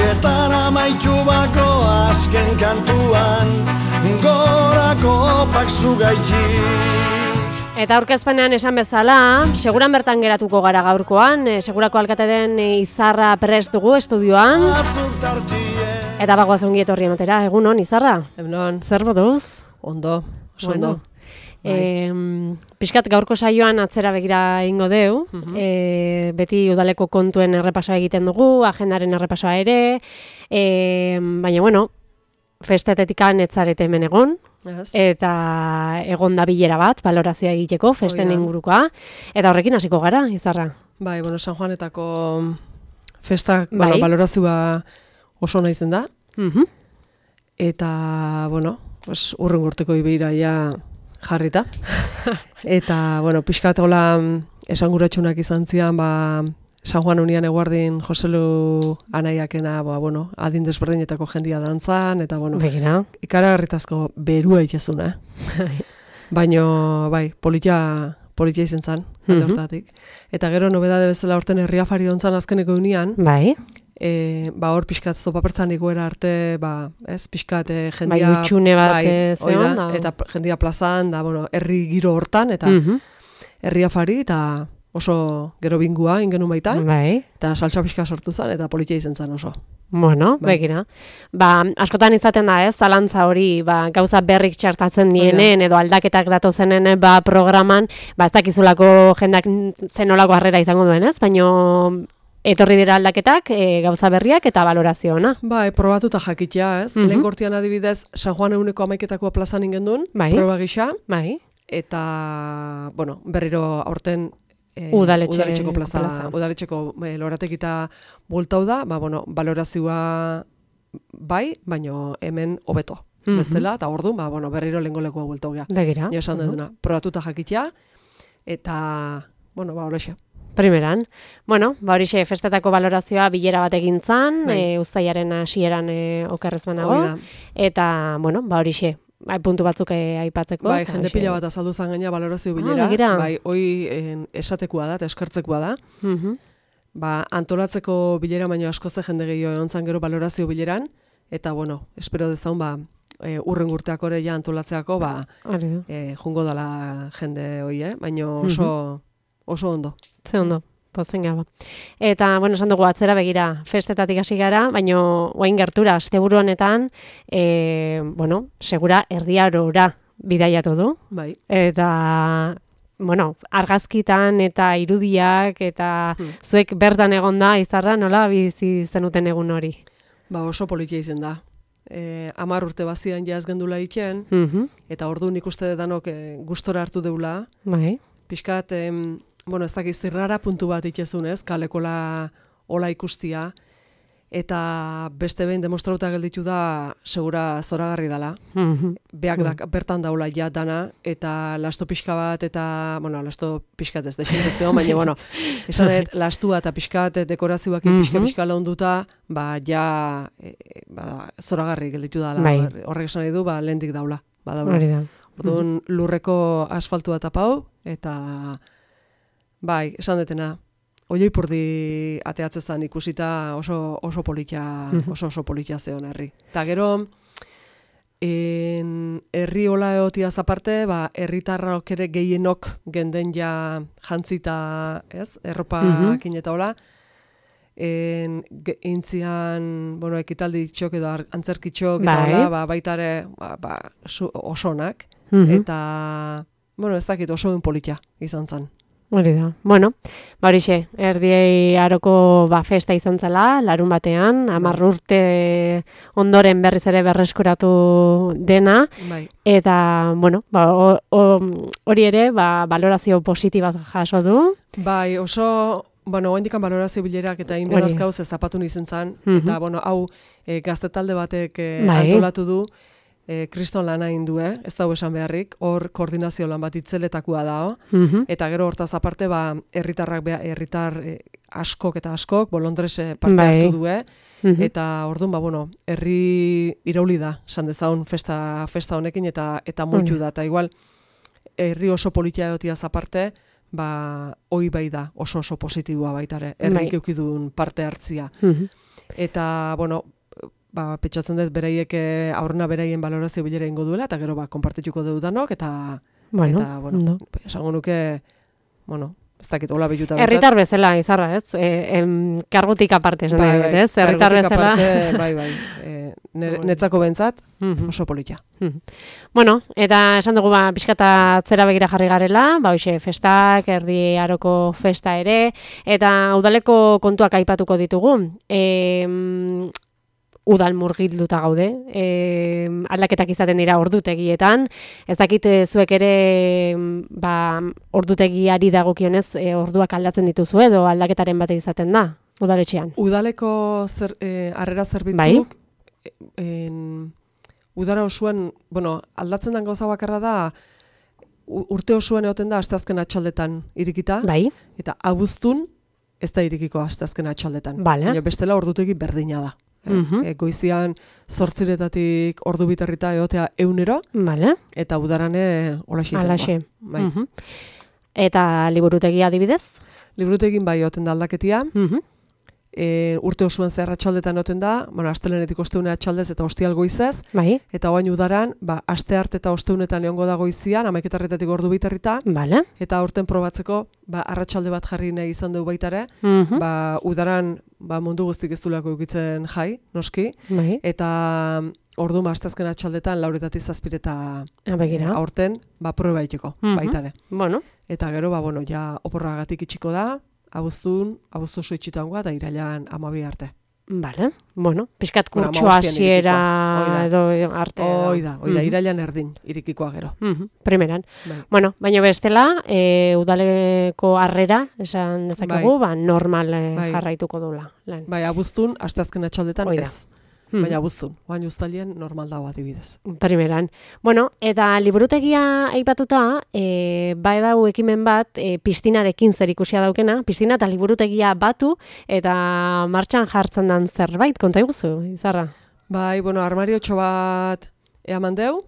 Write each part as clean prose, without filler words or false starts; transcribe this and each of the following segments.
Eta amaitu bako azken kantuan gorako pak zugaitik. Eta aurkezpenean esan bezala, seguran bertan geratuko gara gaurkoan, segurako alkate den Izarra prest dugu estudioan. Eta bagoaz ongi etorri ematera, egunon Izarra? Egunon. Zer moduz? Ondo, ondo. Piskat gaurko saioan atzera begira ingo deu, beti udaleko kontuen errepasoa egiten dugu, agendaren errepasoa ere, baina bueno, festetetikan etzarete hemen egon, eta egon da bilera bat, balorazioa egiteko, festen ingurukoa, eta horrekin hasiko gara, Izarra. Bai, bueno, San Juanetako festak balorazioa oso nahi zen da, eta, bueno, urren urteko ibiraia jarrita, eta, bueno, pixkat hola esanguratsunak izan zian, San Juan unian eguardin Joselu anaiakena, adin desberdinetako jendia dantzan, eta, ikaragarritazko berua itxezuna. Baina, bai, politia izan zan, alde hortatik. Eta gero, nobedade bezala horten herriafari dontzan azkeneko unian, hor pixkat zopapertzan iguera arte, pixkat jendia... Bai, utxune bat zeon. Eta jendia plazan, herri giro hortan, eta herriafari, eta... oso gero bingua ingenun baita, eta saltsa pixka sortu zen, eta politia izan zen oso. Bueno, begira. Askotan izaten da, zalantza hori, gauza berrik txartatzen dienen, edo aldaketak datozenen programan, ez dakizulako jendak zenolako harrera izango duen, baina etorri dira aldaketak, gauza berriak eta valorazioa. Probatuta jakitea, lehen gortian adibidez, San Juan eguneko amaiketako plazan ingendun, proba gisa, eta, berriro aurten udaletxeko plaza, udaletxeko loratekita bultau da, valorazioa baino hemen hobeto. Bezala, eta orduan, berriro lehenko lekua bultau gea. Begira. Ja esan dena, probatuta jakitea, eta, horixe. Primeran. Horixe, festetako valorazioa bilera bat egintzan, uztailaren hasieran okerrez banago, eta, horixe. Puntu batzuk aipatzeko. Jende pila bat azaldu zan gaina valorazio bilera. Hoi esatekoa da, eta eskertzekoa da. Antolatzeko bilera baino asko ze jende gehiago egon zan gero valorazio bileran, eta, espero dezaun, urren urteak ore ja antolatzeako, jungo dala jende hoi, baina oso ondo. Ze ondo. Posten gaba. Eta, esan dugu atzera begira festetatik hasi gara, baina oain gertura, asteburu honetan, segura erdiarora bidaiatu du. Eta, argazkitan eta irudiak, eta zuek bertan egon da, Izarra, nola bizi zenuten egun hori? Oso politia izen da. 10 urte bazian jaz gendula itxen, eta orduan ikuste danok gustora hartu deula. Piskat, ez dakiz zirrara puntu bat itxezunez, kalekola ola ikustia, eta beste behin demostrauta gelditu da, segura zoragarri dela. Beak bertan daula ja dana, eta lasto pixka bat, eta, lasto pixkat ez desintezio, baina, esanet, lastua eta pixkat dekorazioak pixka launduta, zoragarri gelditu dela. Horrek esan edu, lehendik daula. Orduan, lurreko asfaltua tapau, eta... esan detena, oioipurdi ateatzezan ikusita oso politia zeon herri. Eta gero, herri hola egotiaz aparte, herritarrak ere gehienok genden ja jantzita, erropakin eta hola, intzian, ekitaldi txok edo antzerki txok eta hola, baitare osonak, eta, ez dakit oso politia izan zen. Hori da. Horixe, erdiei aroko festa izan zela, larun batean, 10 urte ondoren berriz ere berreskuratu dena, eta, hori ere, valorazio positiba jaso du. Oso, oendikan valorazio bilerak eta inbedazkauz ez zapatu nizen zan, eta, hau gaztetalde batek antolatu du, kriston lana indu, ez dago esan beharrik, hor koordinazio lan bat itzeletakoa dao, eta gero hortaz aparte, herritar askok eta askok, Londres parte hartu du, eta orduan, herri irauli da, esan dezaun festa honekin, eta multu da, eta igual, herri oso politia egotiaz aparte, hoi bai da, oso positiboa baitare, herrik eukidun parte hartzia. Eta, bueno, pentsatzen dut beraiek aurrena beraien balorazio bilera ingo duela, eta gero konpartituko dudanok, eta, esango nuke, ez dakit, hola biluta betzat. Herritar bezala, Izarra, ez? Kargutik aparte, esan dut, ez? Herritar bezala. Bai. Netzako bentzat, oso politia. Bueno, eta esan dugu, pixkata atzera begira jarri garela, hoxe, festak, Erdi Aroko festa ere, eta udaleko kontuak aipatuko ditugu. Udal murgilduta gaude, aldaketak izaten dira ordutegietan, ez dakit zuek ere ordutegiari dagokionez orduak aldatzen dituzu edo aldaketaren bate izaten da, udaletxean? Udaleko harrera zerbitzuk, udara osoan, aldatzen den gauza bakarra da, urte osoan egoten da asteazken atxaldetan irikita, eta abuztun ez da irikiko asteazken atxaldetan. Baina bestela ordutegi berdina da. Goizian 8:00 ordu biterrita egotea 100, eta udarane holaxe izan da. Eta liburutegia adibidez? Liburutegin bai egoten da aldaketia. Urte osoan zehar atxaldetan egoten da, astelenetik osteunea atxaldez eta ostial goizez, eta oain udaran, asteart eta osteunetan egongo da goizian, 11:00 ordu biterrita, eta aurten probatzeko, arratsalde bat jarri nahi izan dugu baitare, udaran mundu guztik ez dulako eukitzen jai, noski, eta ordu asteazken atxaldetan 4:07 aurten, proba iteko, baitare. Eta gero, ja oporragatik itxiko da, abuztu oso itxitangoa, eta irailan 12 arte. Bale, pixkat kurtso hasiera edo arte. Oida, irailan erdin, irikikoa gero. Primeran. Baina bestela, udaleko harrera, esan dezakegu, normal jarraituko dula. Bai, abuztun, asteazken atxaldetan ez. Baina abuztun, oain uztailien normal dago adibidez. Primeran. Eta liburutegia aipatuta, dau ekimen bat, piztinarekin zer ikusia daukena, piztina eta liburutegia batu, eta martxan jartzen den zerbait, konta iguzu, Izarra? Bai, armariotxo bat eaman deu,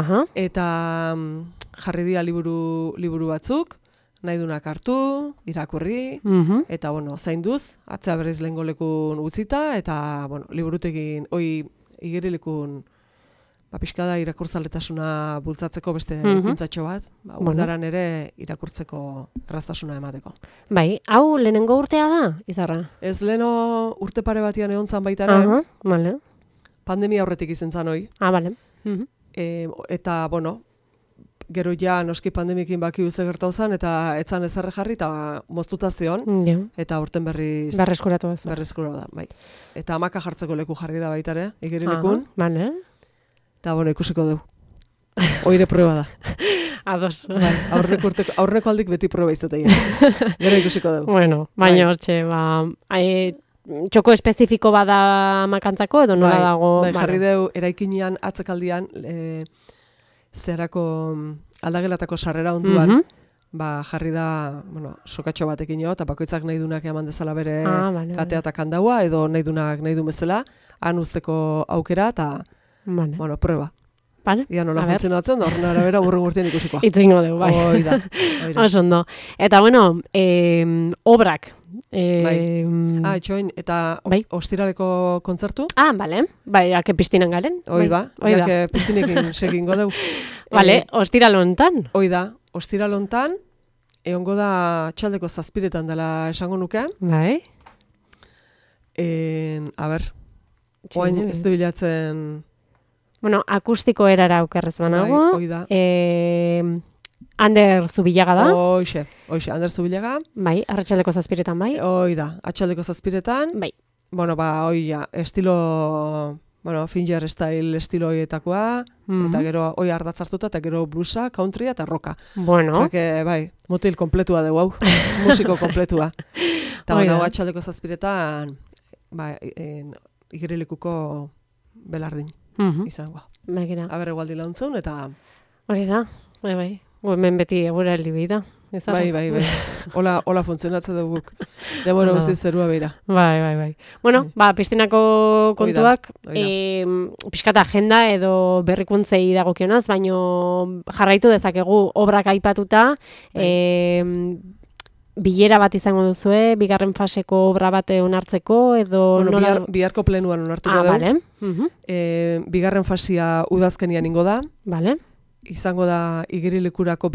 eta jarri dira liburu batzuk, nahi dunak hartu, irakurri, eta, zainduz, atzea berriz lehengo lekun utzita, eta, liburutegin, igerilekun, pixkada irakurtzaletasuna bultzatzeko beste ekintzatxo bat, udaran ere irakurtzeko erraztasuna emateko. Bai, hau lehenengo urtea da, Izarra? Ez leheno urte pare batian egon zan baitaren, pandemia horretik izen zan hoi. Bale. Eta, gero ja noski pandemiekin baki uze gertau zen, eta etzan ezarre jarri, eta moztuta zion, eta urten berreskuratu ez. Berreskuratu da, bai. Eta hamaka jartzeko leku jarri da baitare, igerilekun. Eta, ikusiko dugu. Oire proba da. Ados. Aurreko aldik beti proba izatea. Gero ikusiko dugu. Baina hortxe, txoko espezifiko bada makantzako, edo nola dago? Bai, jarri dugu, eraikinean, atzekaldian, zerako aldagelatako sarrera onduan, jarri da, sokatxo batekin jo, eta bakoitzak nahi dunak eman dezala bere katea eta kandaua, edo nahi dunak nahi du bezala, han usteko aukera, eta, prueba. Ia nola funtzionatzen, da horren arabera burren gurtien ikusikoa. Itzingo dugu, bai. Oida. Oso ondo. Eta, obrak. Etxoin, eta ostiraleko kontzertu? Bale. Bai, ake piztinan garen. Oida. Jake piztinekin segingo dugu. Bale, ostiralontan. Oida, ostiralontan, egongo da txaldeko 7:00 dela esango nuke. Bai. Oain ez du bilatzen... akustiko erara aukerrez banago. Oida. Ander Zubillaga da. Hoxe, Ander Zubillaga. Bai, arratsaldeko 7:00 bai. Oida, atxaldeko 7:00. Bai. Estilo, Finger style estilo hoietakoa, eta gero ardatz hartuta, eta gero bluesa, countrya eta rocka. Bai, motil kompletua dugu hau, musiko kompletua. Eta atxaldeko 7:00, igerilekuko belardin izango. Aber egualdi launtzun, eta... Hori da, bai. Hemen beti egura heldi behi da. Bai. Hola funtzionatzen duguk. Demora guztiz zerua beira. Bai. Piztinako kontuak, pixkata agenda edo berrikuntzei dagokionaz, baino jarraitu dezakegu obrak aipatuta, bilera bat izango duzue, bigarren faseko obra bat onartzeko, edo... Bueno, biharko plenuan onartuko dugu. Vale. Bigarren fasia udazkenian ingo da. Vale. Izango da igerilekurako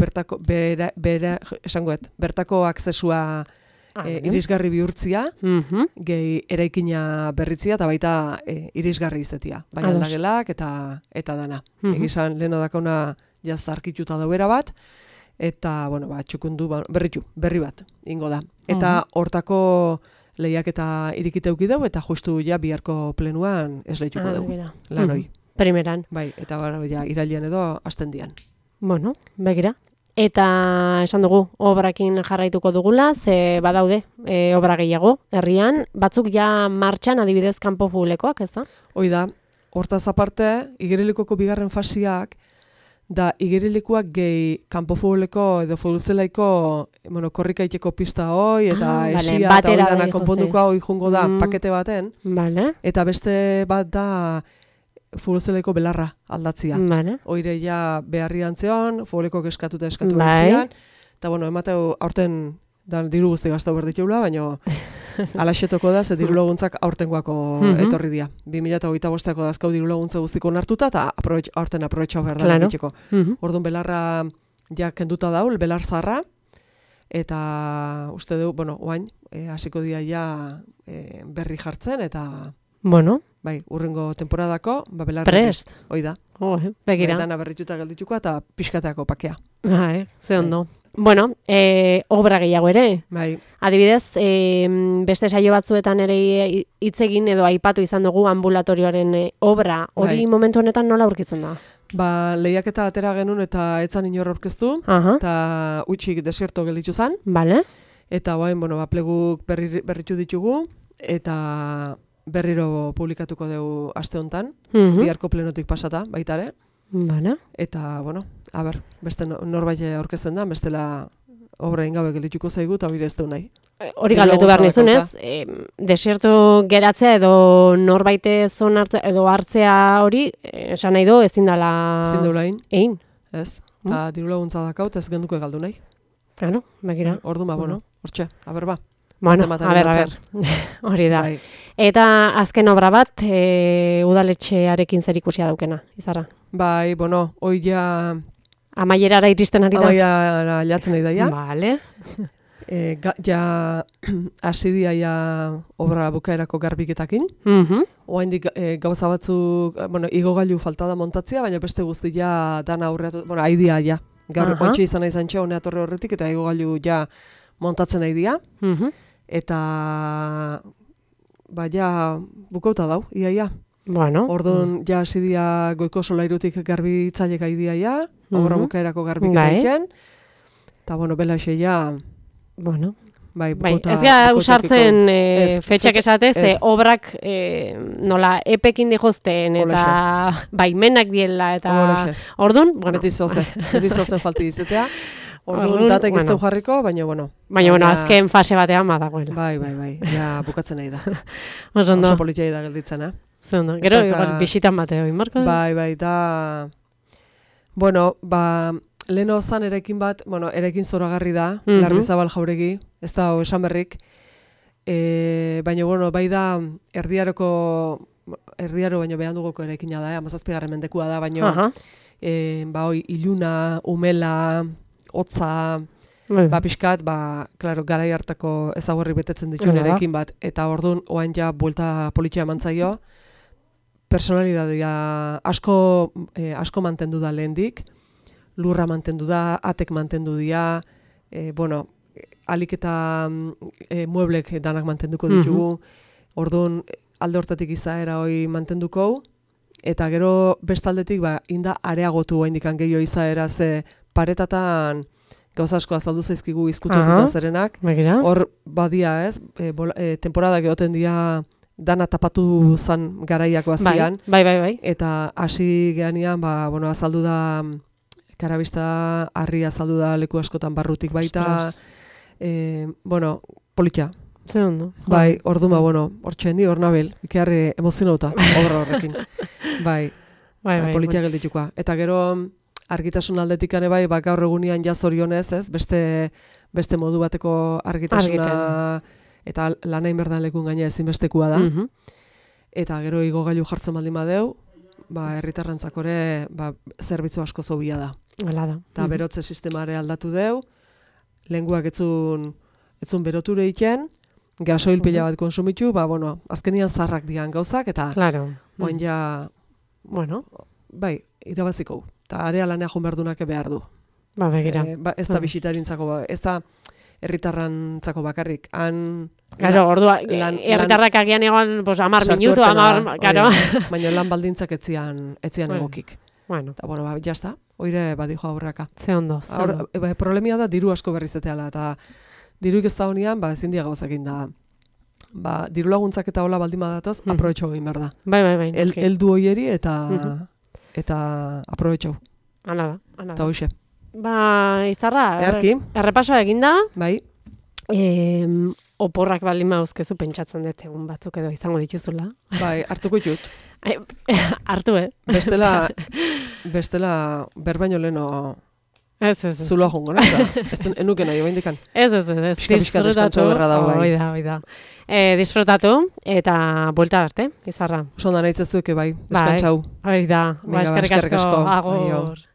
bertako aksesua irisgarri bihurtzia, gehi eraikina berritzia, eta baita irisgarri izetia. Bai aldagelak eta dana. Egizan leheno dakona jazarkituta dauera bat, eta, bueno, txukundu, berri bat, ingo da. Eta hortako lehiak eta irikite euki dugu, eta justu ja biharko plenuan esleituko dugu. Lan hoi. Primeran. Bai, eta irailean edo hasten dian. Bueno, begira. Eta esan dugu, obrakin jarraituko dugula, ze badaude obra gehiago, herrian, batzuk ja martxan adibidez kanpo publikoak, ez da? Hoi da, hortaz aparte, igerilikoko bigarren fasiak, da igerilikoak gehi kanpo publiko edo futbolzelaiko korrikaiteko pista hoi, eta esia eta hori dana konponduko hoi jungo da pakete baten, eta beste bat da futbolzelaiko belarra aldatzia. Oire ja beharri antzeon, futboleko eskatu bezian, eta emateu aurten diru guzti gaztau berditxeula, baina alaxetoko da, ze diru laguntzak aurtengoako etorri dia. 2025ko dazkau diru laguntza guztiko nartuta, eta aurten aprobetxau behar da egiteko. Orduan belarra ja kenduta daul, belar zarra, eta uste dugu, oain, hasiko dia ja berri jartzen, eta... Bueno. Bai, urrengo temporadako, belarra prest. Hoi da. Begira. Dana berrituta geldituko eta pixkateako pakea. Ze ondo. Bueno, obra gehiago ere. Bai. Adibidez, beste saio batzuetan ere hitz egin edo aipatu izan dugu ambulatorioaren obra. Hori momentu honetan nola aurkitzen da? Lehiaketa atera genuen eta etzan inor aurkeztu, eta utxik desierto gelditu zan. Vale. Eta pleguk berritu ditugu, eta berriro publikatuko dugu aste hontan, biharko plenotik pasata, baitare. Vale. Eta, beste norbait aurkezten da, bestela obra ingabe geldituko zaigu, eta hori ez du nahi. Hori galdetu behar nizunez, desierto geratzea edo norbait edo hartzea hori, esan nahi do, ezin dela... Ezin dela egin. Ez, eta diru laguntza dakaut ez genduko galdu nahi. Claro, begira. Orduan hortxe, aber. Bueno, a ver. Hori da. Eta azken obra bat, udaletxearekin zer ikusia daukena, Izarra? Bai, hoi ja... Amaierara iristen ari da? Amaiera jatzen nahi da, ja. Vale. Ja, asidia ja obra bukaerako garbiketakin. Oaindik gauza batzuk, igogailu falta da montatzea, baina beste guzti ja dana aurreatu, aidia ja. Gaur ontsi izan nahi zantxe, honea torre horretik, eta igogailu ja montatzen nahi dia. Eta ja bukauta dau, ia. Bueno. Orduan ja asidia goiko solairutik garbitzailek aidia ja, obra bukaerako garbiketa egiten. Eta belaxe ja... Bueno. Bai, ez gara usartzen fetxak esate, ze obrak nola epekin dijozten, eta baimenak diela, eta... Orduan, bueno. Beti zozen falti izatea. Orduan datek ez du jarriko, baina, Baina, azken fase batean badagoela. Bai, ja bukatzen nahi da. Oso politia da gelditzen, Zondo, gero, bisitan bateo, inmarko? Bai, da... Leheno zan erekin bat, erekin zoragarri da, Larrizabal Jauregi, ez da esan berrik, baina, bai da, erdiaro baino behan dugoko erekina da, 17. mendekua da, baina, iluna, umela, hotza, pixkat, garai hartako ezagorri betetzen dituen erekin bat, eta orduan, oain ja, buelta politia mantzaio, personalidadea asko mantendu da lehendik, lurra mantendu da, atek mantendu dira, alik eta mueblek danak mantenduko ditugu, orduan alde hortatik izaera hoi mantenduko, eta gero bestaldetik inda areagotu haindikan gehiago izaera, ze paretatan gauza asko azaldu zaizkigu izkutuetuta zerenak, hor badia ez, temporada gehoten dira dana tapatu zan garaiak bazian, bai. Eta hasi geanian, azaldu da karabista, harri azaldu da leku askotan barrutik baita, politia. Ze ondo. Bai, orduan, hortxe ni hor nabil, ikearri emozionauta, obra horrekin. Bai, politia gelditukoa. Eta gero, argitasun aldetik bai, gaur egunean jazorionez, ez? Beste modu bateko argitasuna eta lanain berdan lekun gaina ezinbestekua da. Eta gero igogailu jartzen baldin badeu, herritarrentzako ere zerbitzu asko zobia da. Hala da. Eta berotze sistemare aldatu deu, lenguak etzun beroture iken, gasoil pila bat konsumitu, azkenian zarrak dian gauzak, eta oain ja, irabaziko. Eta area lanea junberdunak behar du. Begira. Ez da bisitarintzako, ez da herritarrantzako bakarrik. Claro, ordua, herritarrak agian egon 10 minutu, 10, claro. Baina lan baldintzak etzian egokik. Eta, jazta, oire badijo aurraka. Ze ondo. Problemia da diru asko berrizeteala, eta diruik ez da honian, ezin dia gauzakin da. Diru laguntzak eta hola baldin badatoz, aprobetxo egin behar da. Bai. Eldu hoieri eta aprobetxo. Ana da. Eta hoxe. Izarra, errepasoa eginda. Bai. Oporrak baldin mauzkezu pentsatzen dut egun batzuk edo izango dituzula. Bai, hartuko ditut. Hartu, Bestela berbaino leno Ez. Zuloa jongo, nahi? Enuke nahi, baindikan. Ez. Disfrutatu. Oida. Disfrutatu eta buelta arte, Izarra. Oso da nahi zezueke bai, deskantzau. Hori da, eskerrik asko. Agur.